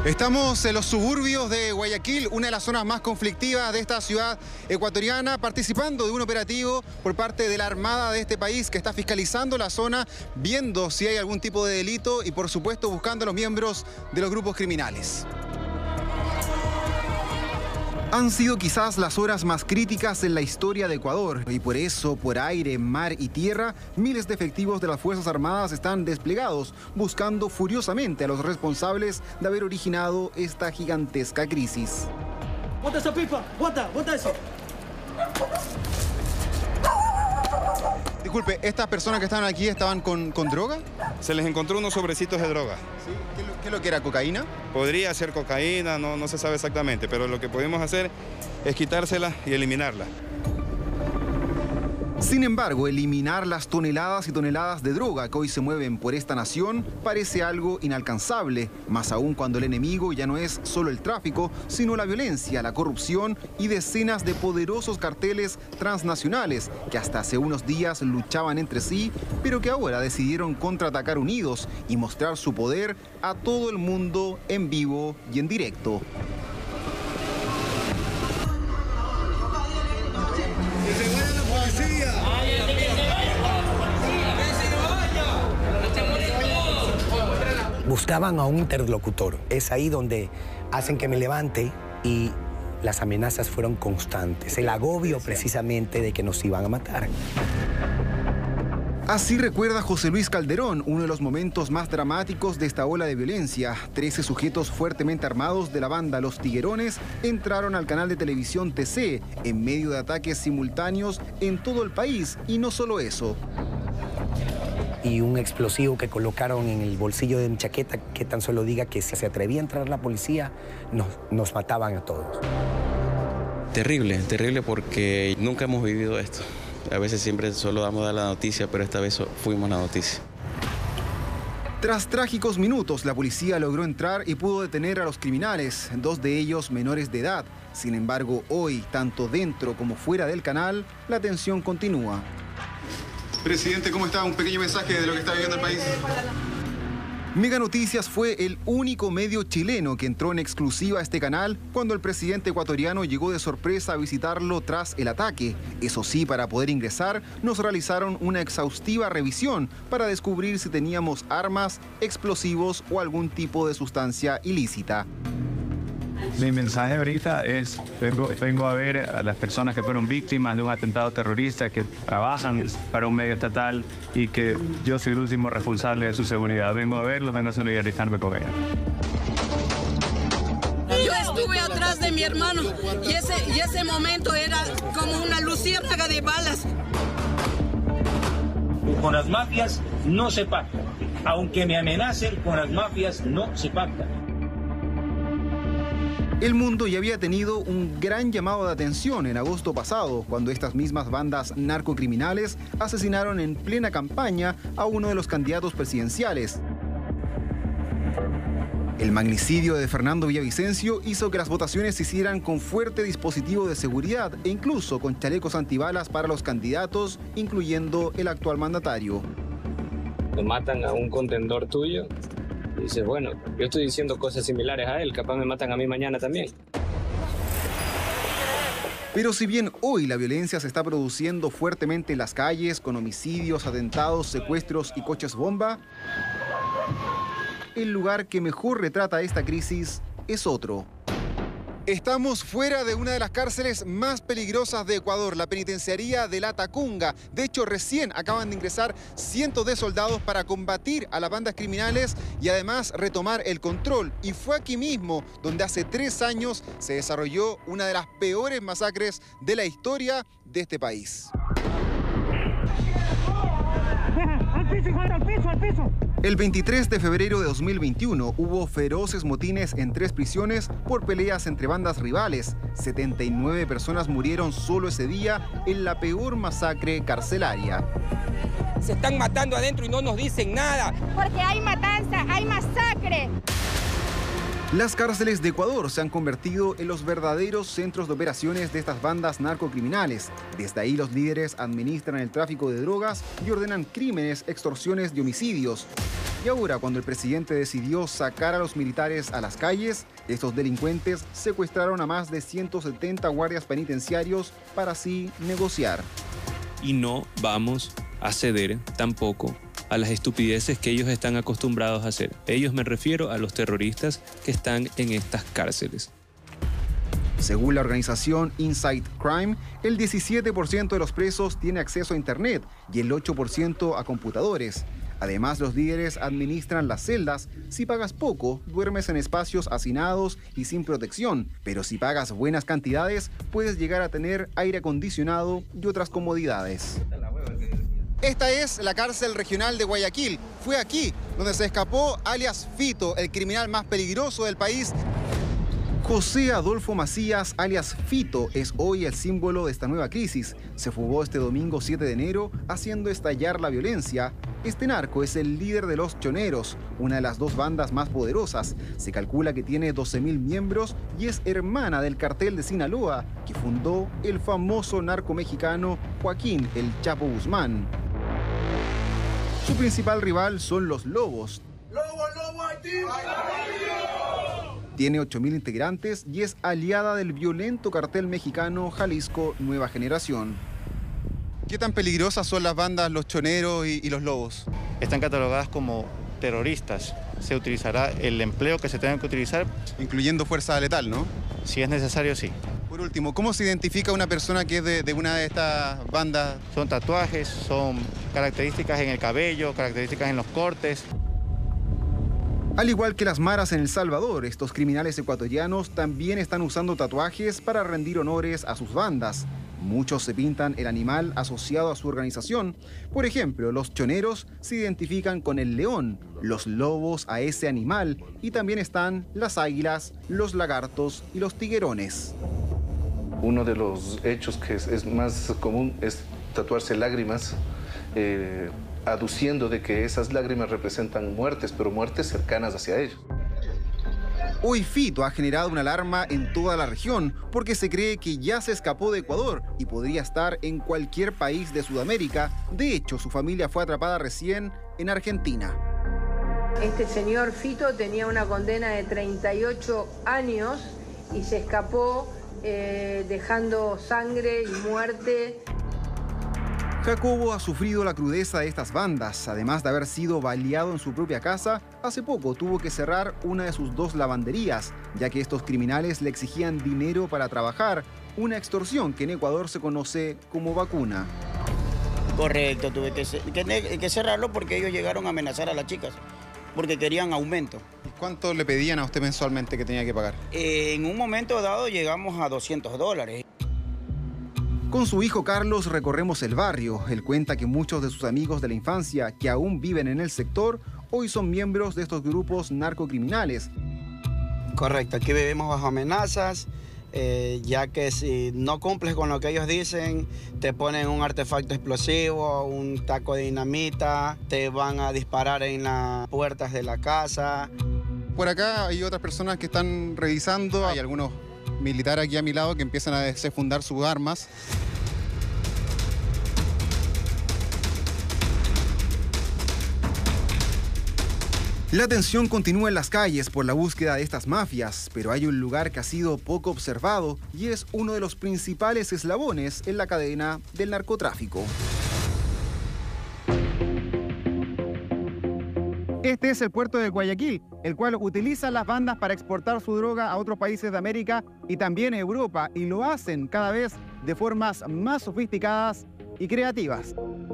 Estamos en los suburbios de Guayaquil, una de las zonas más conflictivas de esta ciudad ecuatoriana, participando de un operativo por parte de la Armada de este país que está fiscalizando la zona, viendo si hay algún tipo de delito y, por supuesto, buscando a los miembros de los grupos criminales. Han sido quizás las horas más críticas en la historia de Ecuador y por eso, por aire, mar y tierra, miles de efectivos de las Fuerzas Armadas están desplegados, buscando furiosamente a los responsables de haber originado esta gigantesca crisis. ¡Bota esa pipa! ¡Bota! ¡Bota eso! Disculpe, ¿estas personas que estaban aquí estaban con droga? Se les encontró unos sobrecitos de droga. ¿Sí? ¿Qué es lo que era? ¿Cocaína? Podría ser cocaína, no se sabe exactamente, pero lo que podemos hacer es quitársela y eliminarla. Sin embargo, eliminar las toneladas y toneladas de droga que hoy se mueven por esta nación parece algo inalcanzable, más aún cuando el enemigo ya no es solo el tráfico, sino la violencia, la corrupción y decenas de poderosos carteles transnacionales que hasta hace unos días luchaban entre sí, pero que ahora decidieron contraatacar unidos y mostrar su poder a todo el mundo en vivo y en directo. Buscaban a un interlocutor. Es ahí donde hacen que me levante y las amenazas fueron constantes. El agobio precisamente de que nos iban a matar. Así recuerda José Luis Calderón, uno de los momentos más dramáticos de esta ola de violencia. 13 sujetos fuertemente armados de la banda Los Tiguerones entraron al canal de televisión TC en medio de ataques simultáneos en todo el país. Y no solo eso. Y un explosivo que colocaron en el bolsillo de mi chaqueta que tan solo diga que si se atrevía a entrar la policía, nos mataban a todos. Terrible, terrible porque nunca hemos vivido esto. A veces siempre solo damos la noticia, pero esta vez fuimos la noticia. Tras trágicos minutos, la policía logró entrar y pudo detener a los criminales, 2 de ellos menores de edad. Sin embargo, hoy, tanto dentro como fuera del canal, la tensión continúa. Presidente, ¿cómo está? Un pequeño mensaje de lo que está viviendo el país. Mega Noticias fue el único medio chileno que entró en exclusiva a este canal cuando el presidente ecuatoriano llegó de sorpresa a visitarlo tras el ataque. Eso sí, para poder ingresar, nos realizaron una exhaustiva revisión para descubrir si teníamos armas, explosivos o algún tipo de sustancia ilícita. Mi mensaje ahorita es, vengo a ver a las personas que fueron víctimas de un atentado terrorista, que trabajan para un medio estatal y que yo soy el último responsable de su seguridad. Vengo a verlos, vengo a solidarizarme con ellos. Yo estuve atrás de mi hermano y ese momento era como una luciérnaga de balas. Con las mafias no se pacta. Aunque me amenacen, con las mafias no se pacta. El mundo ya había tenido un gran llamado de atención en agosto pasado, cuando estas mismas bandas narcocriminales asesinaron en plena campaña a uno de los candidatos presidenciales. El magnicidio de Fernando Villavicencio hizo que las votaciones se hicieran con fuerte dispositivo de seguridad e incluso con chalecos antibalas para los candidatos, incluyendo el actual mandatario. Lo matan a un contendor tuyo. Y dices, bueno, yo estoy diciendo cosas similares a él, capaz me matan a mí mañana también. Pero si bien hoy la violencia se está produciendo fuertemente en las calles, con homicidios, atentados, secuestros y coches bomba, el lugar que mejor retrata esta crisis es otro. Estamos fuera de una de las cárceles más peligrosas de Ecuador, la penitenciaría de La Tacunga. De hecho, recién acaban de ingresar cientos de soldados para combatir a las bandas criminales y además retomar el control. Y fue aquí mismo donde hace 3 años se desarrolló una de las peores masacres de la historia de este país. ¡Al piso! El 23 de febrero de 2021 hubo feroces motines en 3 prisiones por peleas entre bandas rivales. 79 personas murieron solo ese día en la peor masacre carcelaria. Se están matando adentro y no nos dicen nada. Porque hay matanza, hay masacre. Las cárceles de Ecuador se han convertido en los verdaderos centros de operaciones de estas bandas narcocriminales. Desde ahí los líderes administran el tráfico de drogas y ordenan crímenes, extorsiones y homicidios. Y ahora, cuando el presidente decidió sacar a los militares a las calles, estos delincuentes secuestraron a más de 170 guardias penitenciarios para así negociar. Y no vamos a ceder tampoco a las estupideces que ellos están acostumbrados a hacer. Ellos, me refiero a los terroristas que están en estas cárceles. Según la organización Inside Crime, el 17% de los presos tiene acceso a Internet y el 8% a computadores. Además, los líderes administran las celdas. Si pagas poco, duermes en espacios hacinados y sin protección. Pero si pagas buenas cantidades, puedes llegar a tener aire acondicionado y otras comodidades. Esta es la cárcel regional de Guayaquil. Fue aquí donde se escapó alias Fito, el criminal más peligroso del país. José Adolfo Macías, alias Fito, es hoy el símbolo de esta nueva crisis. Se fugó este domingo 7 de enero, haciendo estallar la violencia. Este narco es el líder de los Choneros, una de las dos bandas más poderosas. Se calcula que tiene 12.000 miembros y es hermana del cartel de Sinaloa, que fundó el famoso narco mexicano Joaquín El Chapo Guzmán. Su principal rival son los Lobos. Tiene 8.000 integrantes y es aliada del violento cartel mexicano Jalisco Nueva Generación. ¿Qué tan peligrosas son las bandas Los Choneros y los Lobos? Están catalogadas como terroristas. Se utilizará el empleo que se tenga que utilizar. Incluyendo fuerza letal, ¿no? Si es necesario, sí. Por último, ¿cómo se identifica una persona que es de una de estas bandas? Son tatuajes, son características en el cabello, características en los cortes. Al igual que las maras en El Salvador, estos criminales ecuatorianos también están usando tatuajes para rendir honores a sus bandas. Muchos se pintan el animal asociado a su organización. Por ejemplo, los choneros se identifican con el león, los lobos a ese animal y también están las águilas, los lagartos y los tiguerones. Uno de los hechos que es más común es tatuarse lágrimas, aduciendo de que esas lágrimas representan muertes, pero muertes cercanas hacia ellos. Hoy Fito ha generado una alarma en toda la región porque se cree que ya se escapó de Ecuador y podría estar en cualquier país de Sudamérica. De hecho, su familia fue atrapada recién en Argentina. Este señor Fito tenía una condena de 38 años y se escapó dejando sangre y muerte. Jacobo ha sufrido la crudeza de estas bandas. Además de haber sido baleado en su propia casa, hace poco tuvo que cerrar una de sus 2 lavanderías, ya que estos criminales le exigían dinero para trabajar, una extorsión que en Ecuador se conoce como vacuna. Correcto, tuve que cerrarlo porque ellos llegaron a amenazar a las chicas, porque querían aumento. ¿Y cuánto le pedían a usted mensualmente que tenía que pagar? En un momento dado llegamos a $200. Con su hijo Carlos recorremos el barrio. Él cuenta que muchos de sus amigos de la infancia que aún viven en el sector hoy son miembros de estos grupos narcocriminales. Correcto, aquí vivimos bajo amenazas, ya que si no cumples con lo que ellos dicen, te ponen un artefacto explosivo, un taco de dinamita, te van a disparar en las puertas de la casa. Por acá hay otras personas que están revisando, hay algunos militares aquí a mi lado que empiezan a desenfundar sus armas. La tensión continúa en las calles por la búsqueda de estas mafias, pero hay un lugar que ha sido poco observado y es uno de los principales eslabones en la cadena del narcotráfico. Este es el puerto de Guayaquil, el cual utiliza las bandas para exportar su droga a otros países de América y también a Europa, y lo hacen cada vez de formas más sofisticadas y creativas.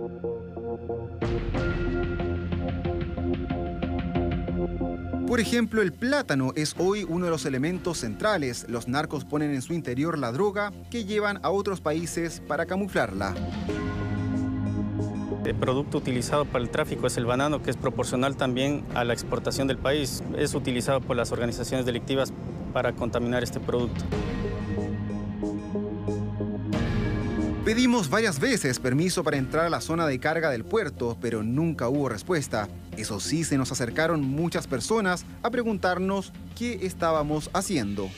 Por ejemplo, el plátano es hoy uno de los elementos centrales. Los narcos ponen en su interior la droga que llevan a otros países para camuflarla. El producto utilizado para el tráfico es el banano, que es proporcional también a la exportación del país. Es utilizado por las organizaciones delictivas para contaminar este producto. Pedimos varias veces permiso para entrar a la zona de carga del puerto, pero nunca hubo respuesta. Eso sí, se nos acercaron muchas personas a preguntarnos qué estábamos haciendo.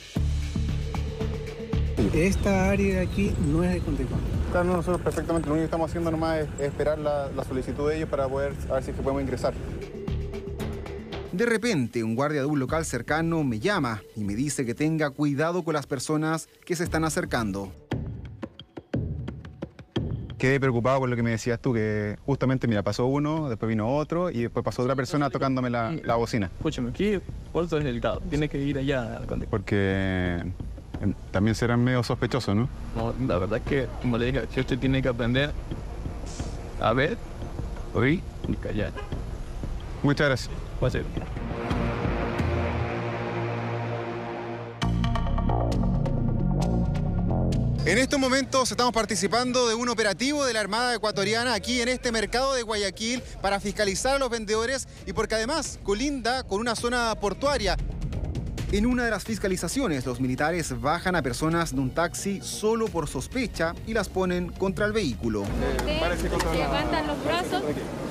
Esta área de aquí no es de Contecón. Claro, nosotros perfectamente, lo único que estamos haciendo nomás es esperar la solicitud de ellos para poder a ver si es que podemos ingresar. De repente, un guardia de un local cercano me llama y me dice que tenga cuidado con las personas que se están acercando. Quedé preocupado por lo que me decías tú, que justamente, mira, pasó uno, después vino otro y después pasó otra persona tocándome la bocina. Escúchame, aquí Puerto es delicado, tiene que ir allá. Porque también serán medio sospechosos, ¿no? No, la verdad es que, como le dije, si usted tiene que aprender a ver, oír y callar. Muchas gracias. Puede ser. En estos momentos estamos participando de un operativo de la Armada Ecuatoriana aquí en este mercado de Guayaquil para fiscalizar a los vendedores y porque además colinda con una zona portuaria. En una de las fiscalizaciones, los militares bajan a personas de un taxi solo por sospecha y las ponen contra el vehículo. Levantan los brazos.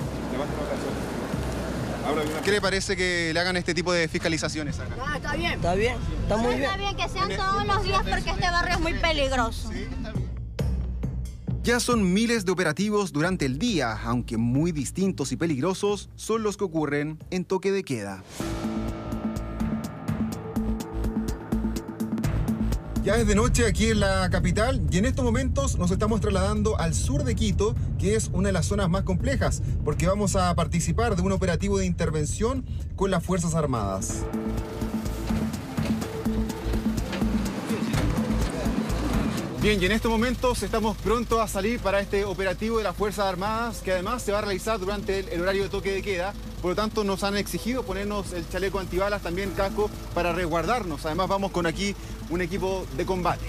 ¿Qué le parece que le hagan este tipo de fiscalizaciones acá? Ah, está bien. Está bien, está muy bien. Está bien que sean todos los días porque este barrio es muy peligroso. Ya son miles de operativos durante el día, aunque muy distintos y peligrosos son los que ocurren en toque de queda. Ya es de noche aquí en la capital y en estos momentos nos estamos trasladando al sur de Quito, que es una de las zonas más complejas, porque vamos a participar de un operativo de intervención con las Fuerzas Armadas. Bien, y en estos momentos estamos pronto a salir para este operativo de las Fuerzas Armadas, que además se va a realizar durante el horario de toque de queda. Por lo tanto, nos han exigido ponernos el chaleco antibalas, también casco, para resguardarnos. Además, vamos con aquí un equipo de combate.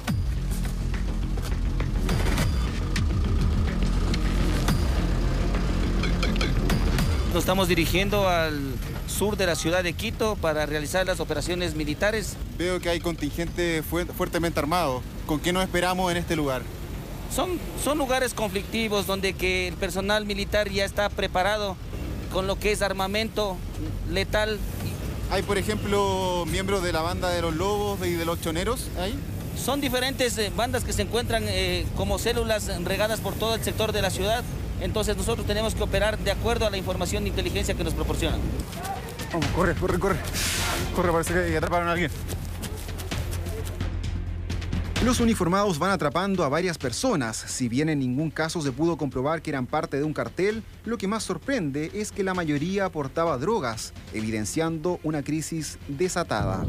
Nos estamos dirigiendo al sur de la ciudad de Quito para realizar las operaciones militares. Veo que hay contingente fuertemente armado. ¿Con qué nos esperamos en este lugar? Son lugares conflictivos donde que el personal militar ya está preparado con lo que es armamento letal. ¿Hay, por ejemplo, miembros de la banda de los Lobos y de los Choneros ahí? Son diferentes bandas que se encuentran como células regadas por todo el sector de la ciudad. Entonces nosotros tenemos que operar de acuerdo a la información de inteligencia que nos proporcionan. Vamos, corre. Corre, parece que atraparon a alguien. Los uniformados van atrapando a varias personas. Si bien en ningún caso se pudo comprobar que eran parte de un cartel, lo que más sorprende es que la mayoría portaba drogas, evidenciando una crisis desatada.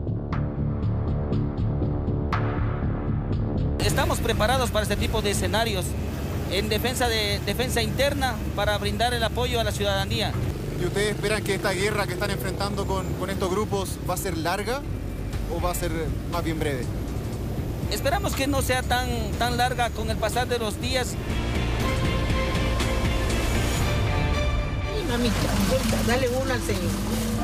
Estamos preparados para este tipo de escenarios en defensa interna para brindar el apoyo a la ciudadanía. ¿Y ustedes esperan que esta guerra que están enfrentando con estos grupos va a ser larga o va a ser más bien breve? Esperamos que no sea tan larga con el pasar de los días. Mamita, dale una al señor.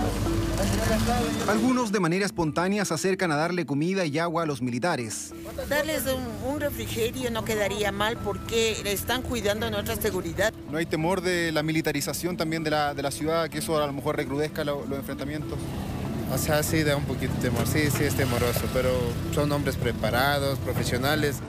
Algunos de manera espontánea se acercan a darle comida y agua a los militares. Darles un refrigerio no quedaría mal porque están cuidando nuestra seguridad. ¿No hay temor de la militarización también de la ciudad, que eso a lo mejor recrudezca los enfrentamientos? O sea, sí da un poquito de temor, sí es temoroso, pero son hombres preparados, profesionales.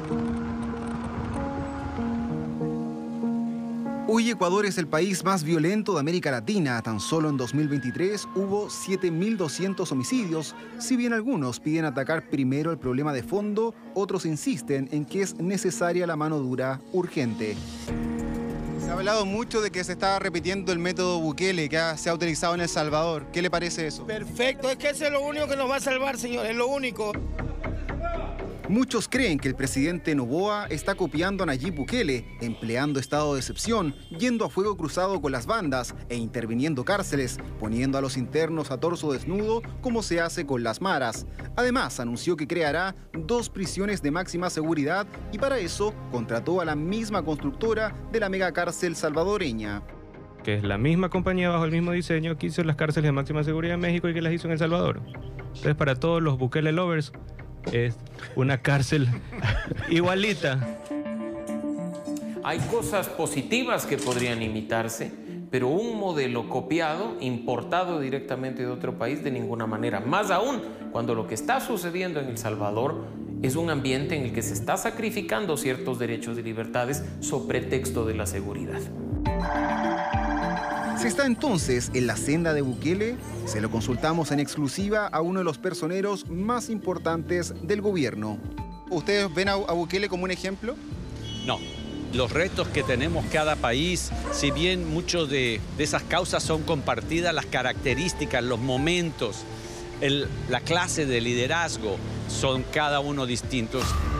Hoy Ecuador es el país más violento de América Latina. Tan solo en 2023 hubo 7.200 homicidios. Si bien algunos piden atacar primero el problema de fondo, otros insisten en que es necesaria la mano dura urgente. Se ha hablado mucho de que se está repitiendo el método Bukele que se ha utilizado en El Salvador. ¿Qué le parece eso? Perfecto, es que eso es lo único que nos va a salvar, señor, es lo único. Muchos creen que el presidente Noboa está copiando a Nayib Bukele, empleando estado de excepción, yendo a fuego cruzado con las bandas e interviniendo cárceles, poniendo a los internos a torso desnudo como se hace con las maras. Además, anunció que creará 2 prisiones de máxima seguridad y para eso contrató a la misma constructora de la megacárcel salvadoreña. Que es la misma compañía bajo el mismo diseño que hizo las cárceles de máxima seguridad en México y que las hizo en El Salvador. Entonces, para todos los Bukele lovers, es una cárcel igualita. Hay cosas positivas que podrían imitarse, pero un modelo copiado, importado directamente de otro país, de ninguna manera. Más aún, cuando lo que está sucediendo en El Salvador es un ambiente en el que se está sacrificando ciertos derechos y libertades sobre pretexto de la seguridad. ¿Se está entonces en la senda de Bukele? Se lo consultamos en exclusiva a uno de los personeros más importantes del gobierno. ¿Ustedes ven a Bukele como un ejemplo? No. Los retos que tenemos cada país, si bien muchas de esas causas son compartidas, las características, los momentos, la clase de liderazgo son cada uno distintos.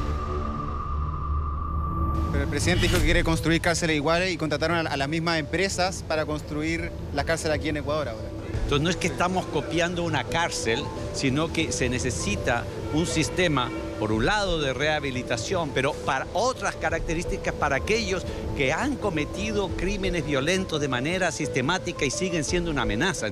Pero el presidente dijo que quiere construir cárceles iguales y contrataron a las mismas empresas para construir la cárcel aquí en Ecuador ahora. Entonces no es que estamos copiando una cárcel, sino que se necesita un sistema, por un lado, de rehabilitación, pero para otras características para aquellos que han cometido crímenes violentos de manera sistemática y siguen siendo una amenaza.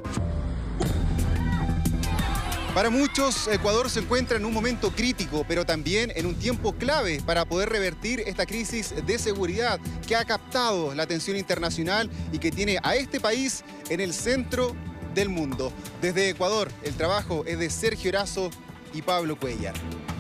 Para muchos, Ecuador se encuentra en un momento crítico, pero también en un tiempo clave para poder revertir esta crisis de seguridad que ha captado la atención internacional y que tiene a este país en el centro del mundo. Desde Ecuador, el trabajo es de Sergio Erazo y Pablo Cuellar.